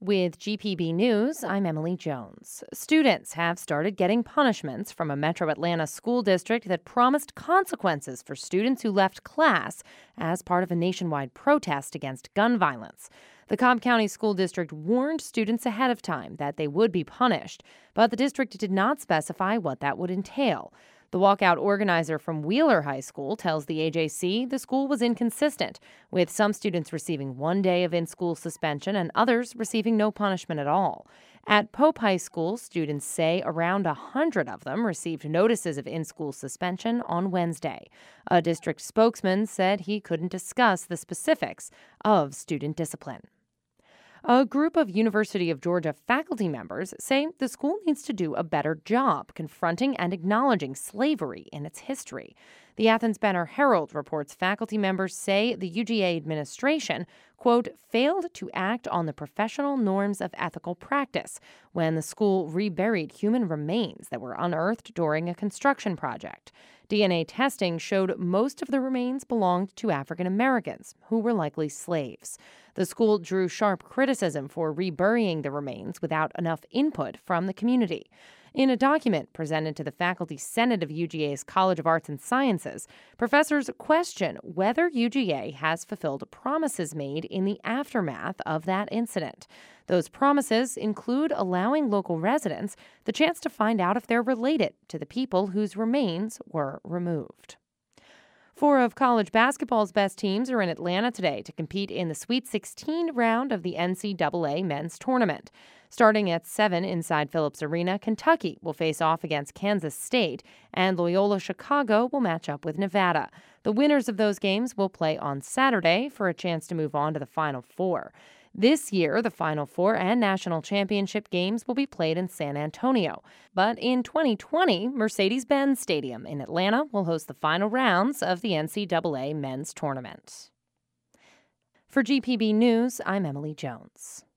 With GPB News, I'm Emily Jones. Students have started getting punishments from a Metro Atlanta school district that promised consequences for students who left class as part of a nationwide protest against gun violence. The Cobb County School District warned students ahead of time that they would be punished, but the district did not specify what that would entail. The walkout organizer from Wheeler High School tells the AJC the school was inconsistent, with some students receiving 1 day of in-school suspension and others receiving no punishment at all. At Pope High School, students say around 100 of them received notices of in-school suspension on Wednesday. A district spokesman said he couldn't discuss the specifics of student discipline. A group of University of Georgia faculty members say the school needs to do a better job confronting and acknowledging slavery in its history. The Athens Banner-Herald reports faculty members say the UGA administration, quote, failed to act on the professional norms of ethical practice when the school reburied human remains that were unearthed during a construction project. DNA testing showed most of the remains belonged to African Americans, who were likely slaves. The school drew sharp criticism for reburying the remains without enough input from the community. In a document presented to the Faculty Senate of UGA's College of Arts and Sciences, professors question whether UGA has fulfilled promises made in the aftermath of that incident. Those promises include allowing local residents the chance to find out if they're related to the people whose remains were removed. Four of college basketball's best teams are in Atlanta today to compete in the Sweet 16 round of the NCAA men's tournament. Starting at 7 inside Phillips Arena, Kentucky will face off against Kansas State, and Loyola Chicago will match up with Nevada. The winners of those games will play on Saturday for a chance to move on to the Final Four. This year, the Final Four and national championship games will be played in San Antonio. But in 2020, Mercedes-Benz Stadium in Atlanta will host the final rounds of the NCAA men's tournament. For GPB News, I'm Emily Jones.